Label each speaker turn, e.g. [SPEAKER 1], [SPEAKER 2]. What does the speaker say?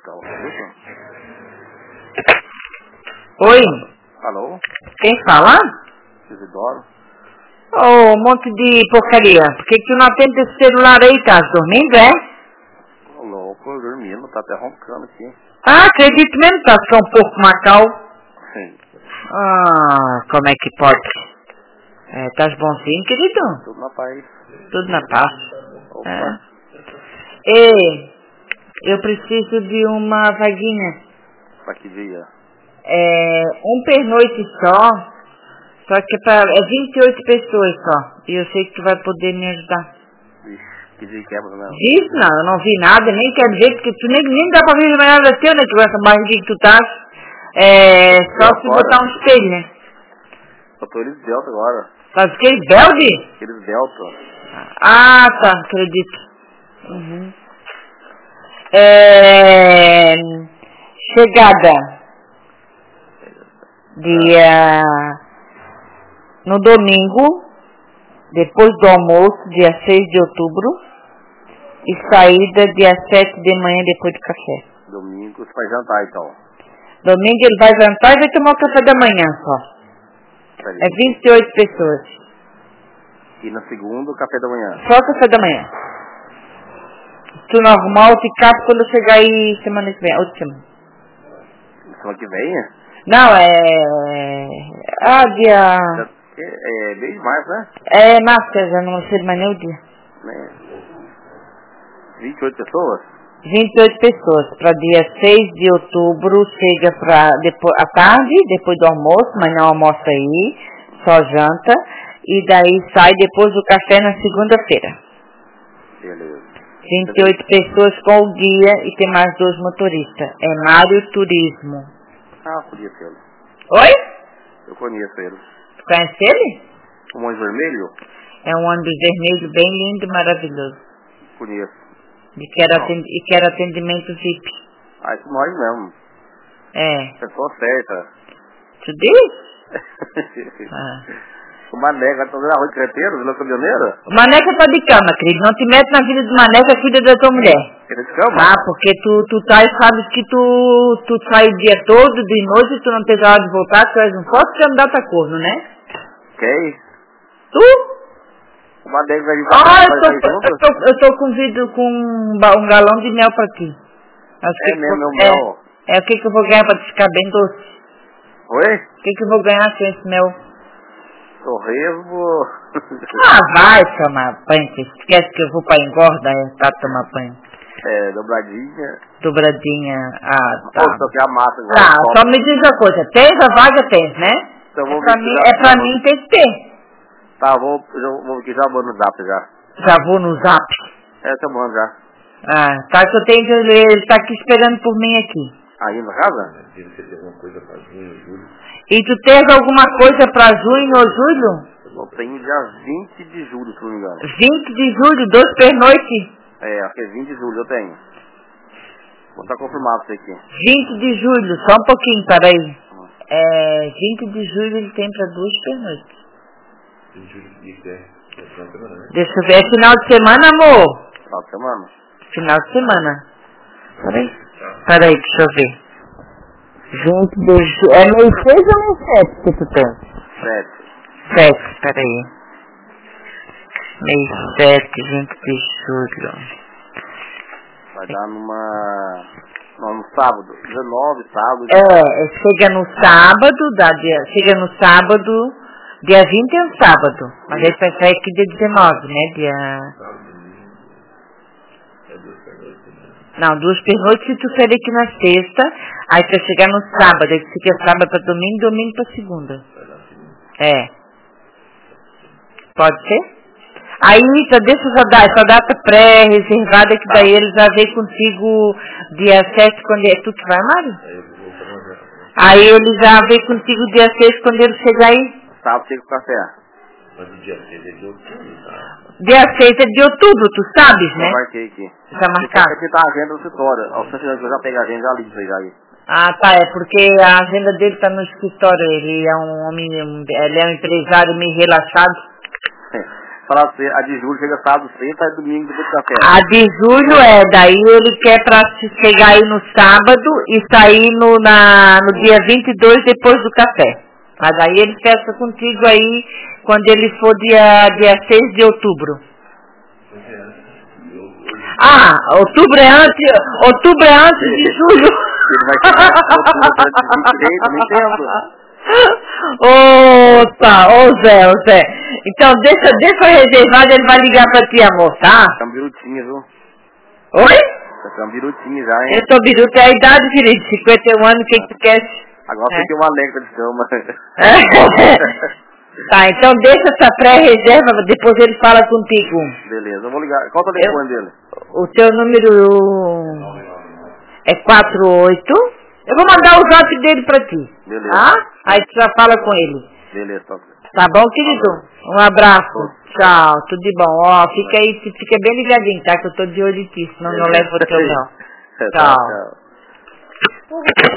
[SPEAKER 1] Hospital Solution.
[SPEAKER 2] Oi,
[SPEAKER 1] Alô?
[SPEAKER 2] quem fala?
[SPEAKER 1] Isidoro?
[SPEAKER 2] Ô, monte de porcaria. Por que tu não atende esse celular aí? Tá dormindo, é?
[SPEAKER 1] Ô, louco, eu dormindo, tá até roncando aqui.
[SPEAKER 2] Ah, acredito mesmo, tá só um pouco macau.
[SPEAKER 1] Sim,
[SPEAKER 2] Ah, como é que pode? É, tás bonzinho, querido?
[SPEAKER 1] tudo na paz.
[SPEAKER 2] Tudo na paz.
[SPEAKER 1] Opa,
[SPEAKER 2] É. Ei, eu preciso de uma vaguinha.
[SPEAKER 1] pra que dia?
[SPEAKER 2] É, um pernoite só que é 28 pessoas só. E eu sei que tu vai poder me ajudar.
[SPEAKER 1] Vixe, que dia quebra mesmo.
[SPEAKER 2] Diz não, eu não vi nada, nem quero ver, porque tu nem dá pra ver mais nada teu, né, que com essa barriguinha que tu tá. É, só se
[SPEAKER 1] agora?
[SPEAKER 2] botar um espelho, né?
[SPEAKER 1] Eu tô eles Delta agora.
[SPEAKER 2] Faz o que? Belde?
[SPEAKER 1] Eles Delta.
[SPEAKER 2] Ah, tá, acredito. Uhum. É, chegada. Dia... No domingo, depois do almoço, dia 6 de outubro. E saída dia 7 de manhã, depois do café.
[SPEAKER 1] Domingo, você vai jantar então.
[SPEAKER 2] Domingo ele vai jantar e vai tomar o café da manhã só.
[SPEAKER 1] Peraí.
[SPEAKER 2] É 28 pessoas.
[SPEAKER 1] E na segunda, o café da manhã.
[SPEAKER 2] Só o café da manhã. Se não arrumar o picape quando eu chegar aí semana que vem. Outra semana.
[SPEAKER 1] Semana que vem, né?
[SPEAKER 2] Não, é... dia...
[SPEAKER 1] É bem demais, né?
[SPEAKER 2] É máscara, já não sei mais nem o dia.
[SPEAKER 1] 28 pessoas?
[SPEAKER 2] 28 pessoas. Para dia 6 de outubro, chega para depois à tarde, depois do almoço, mas não almoça aí, só janta. E daí sai depois do café na segunda-feira.
[SPEAKER 1] Beleza.
[SPEAKER 2] 28 pessoas com o guia e tem mais 2 motoristas. É Mário Turismo.
[SPEAKER 1] Ah, conheço ele.
[SPEAKER 2] Oi?
[SPEAKER 1] Eu conheço ele.
[SPEAKER 2] Tu conhece ele?
[SPEAKER 1] O Monte Vermelho?
[SPEAKER 2] É um ônibus vermelho bem lindo e maravilhoso.
[SPEAKER 1] Conheço.
[SPEAKER 2] E quero atendimento VIP.
[SPEAKER 1] Ah, isso nós mesmo.
[SPEAKER 2] É.
[SPEAKER 1] Pessoa certa.
[SPEAKER 2] Tu diz? Ah.
[SPEAKER 1] O Maneca vai fazer arroz de creteiro, Vila Caminhoneira?
[SPEAKER 2] O Maneca tá de cama, querido. Não te mete na vida do Maneca, cuida da tua mulher.
[SPEAKER 1] Ele de cama?
[SPEAKER 2] Ah, porque tu sabes que tu sai o dia todo, de noite, tu não tens hora de voltar, tu és um forte candidato a corno, né?
[SPEAKER 1] Quem?
[SPEAKER 2] Tu?
[SPEAKER 1] O Maneca vai vir
[SPEAKER 2] Eu tô com vidro com um galão de mel pra ti.
[SPEAKER 1] É mesmo, meu mel.
[SPEAKER 2] É, o que eu vou ganhar pra te ficar bem doce?
[SPEAKER 1] Oi?
[SPEAKER 2] O que eu vou ganhar com esse mel?
[SPEAKER 1] Torresmo.
[SPEAKER 2] Ah, vai tomar banho, você esquece que eu vou pra engorda, tá tomar banho.
[SPEAKER 1] É, dobradinha.
[SPEAKER 2] Dobradinha, tá.
[SPEAKER 1] Pô, só que a massa agora.
[SPEAKER 2] Tá, só me diz uma coisa, tens a vaga, tens, né?
[SPEAKER 1] Então, vou
[SPEAKER 2] Pra mim tem que ter.
[SPEAKER 1] Tá, vou aqui, já vou no zap já.
[SPEAKER 2] Já vou no zap.
[SPEAKER 1] É, eu mando já.
[SPEAKER 2] Ah, tá que eu tenho que ler, ele tá aqui esperando por mim aqui.
[SPEAKER 1] Aí na casa?
[SPEAKER 2] E tu tens alguma coisa pra junho ou julho?
[SPEAKER 1] Eu tenho dia 20 de julho, se não me engano.
[SPEAKER 2] 20 de julho, 2 pernoite.
[SPEAKER 1] É, acho que é 20 de julho eu tenho. Vou estar confirmado isso aqui.
[SPEAKER 2] 20 de julho, só um pouquinho, peraí. 20 de julho ele tem pra 2 pernoites. Deixa eu ver, é final de semana, amor?
[SPEAKER 1] Final de semana?
[SPEAKER 2] Final de semana. Peraí, deixa eu ver. 20 de julho. É mês 6 ou mês 7 que tu tem? 7, peraí. Mês 7, 20 de julho.
[SPEAKER 1] Vai dar no sábado. 19, sábado.
[SPEAKER 2] Chega no sábado, chega no sábado, dia 20 é um sábado. Mas ele vai sair aqui dia 19, né? Não, 2 pernoites se tu sair aqui na sexta, aí tu vai chegar no sábado, aí tu fica sábado pra domingo, domingo pra segunda. É. Pode ser? Aí, deixa essa data pré-reservada, que daí ele já veio contigo dia 7, quando é tu que vai, Mário? Aí ele já veio contigo dia 6, quando ele chegar aí.
[SPEAKER 1] Sábado chega o café.
[SPEAKER 3] Mas o dia 6 é de outubro,
[SPEAKER 2] Dia 6 é de outubro, tu sabes, né?
[SPEAKER 1] Eu marquei aqui.
[SPEAKER 2] Já marcado?
[SPEAKER 1] Aqui tá a agenda do escritório. Ao centro eu já peguei a agenda, já li isso aí.
[SPEAKER 2] Ah, tá, é porque a agenda dele tá no escritório, ele é um homem, ele é um empresário meio relaxado.
[SPEAKER 1] falar assim, a de julho chega sábado, sexta, e domingo depois do café.
[SPEAKER 2] A de julho daí ele quer pra chegar aí no sábado e sair no dia 22 depois do café. Mas aí ele fecha contigo aí quando ele for dia 6 de outubro. Outubro é antes de julho.
[SPEAKER 1] Ele vai chegar no outubro,
[SPEAKER 2] Zé. Então deixa reservado, ele vai ligar pra ti, amor, tá?
[SPEAKER 1] Tá um birutinho, viu?
[SPEAKER 2] Oi?
[SPEAKER 1] Tá um birutinho já, hein?
[SPEAKER 2] Eu tô biruta, é a idade, filho, de 51 anos, o que tu quer?
[SPEAKER 1] Agora fiquei uma alegre de cama.
[SPEAKER 2] Tá, então deixa essa pré-reserva, depois ele fala contigo.
[SPEAKER 1] Beleza, eu vou ligar. Qual é o telefone dele?
[SPEAKER 2] O teu número é 48. Eu vou mandar o zap dele pra ti.
[SPEAKER 1] Beleza.
[SPEAKER 2] Tá? Aí tu já fala com ele.
[SPEAKER 1] Beleza,
[SPEAKER 2] tá bom, querido? Um abraço. Tchau, tudo de bom. Ó, fica bem ligadinho, tá? Que eu tô de olho em ti, senão não levo o teu não. Tchau.